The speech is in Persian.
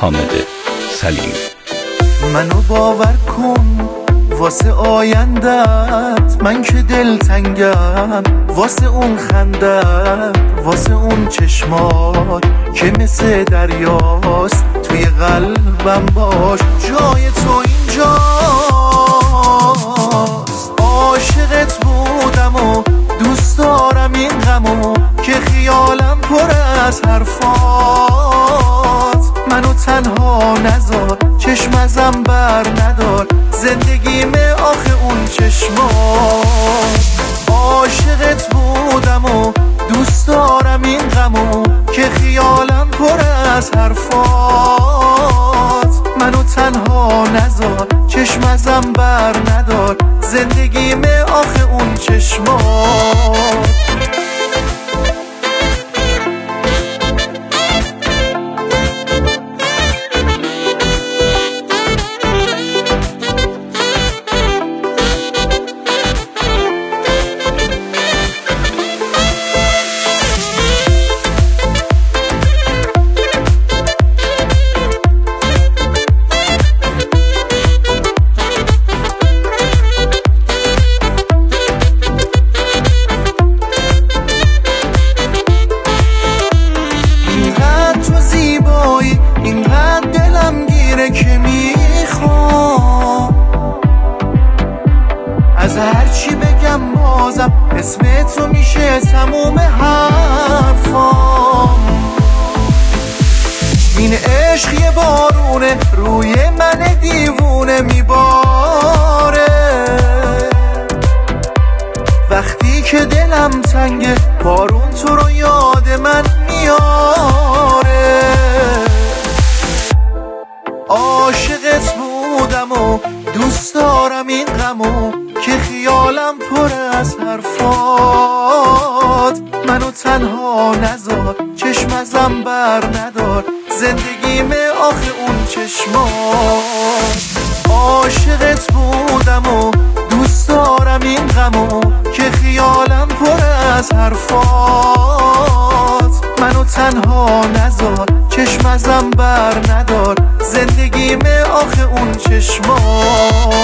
حامد سلیم. منو باور کن واسه آیندت، من که دلتنگم واسه اون خندت، واسه اون چشمات که مثل دریاست، توی قلبم باش، جای تو اینجاست. عاشقت بودم و دوست دارم این غمو که خیالم پر از حرفات. منو تنها نذار، چشم ازم بر ندار، زندگیمه آخه اون چشمات. عاشقت بودم و دوست دارم این غمو که خیالم پر از حرفات. منو تنها نذار، چشم ازم بر ندار، زندگیمه آخه اون چشمات. اینقدر دلم گیره که میخوام از هرچی بگم بازم اسم تو میشه تموم حرفام. این عشق یه بارونه روی من دیوونه میباره، وقتی که دلم تنگه بارون تو رو یاد من میاره. عاشقت بودم و دوست دارم این غمو که خیالم پر از حرفات. منو تنها نذار، چشم ازم بر ندار، زندگیمه آخه اون چشمات. عاشقت بودم و دوست دارم این غمو که خیالم پر از حرفات. منو تنها نذار، چشم ازم بر ندار، زندگیمه آخه اون چشمات.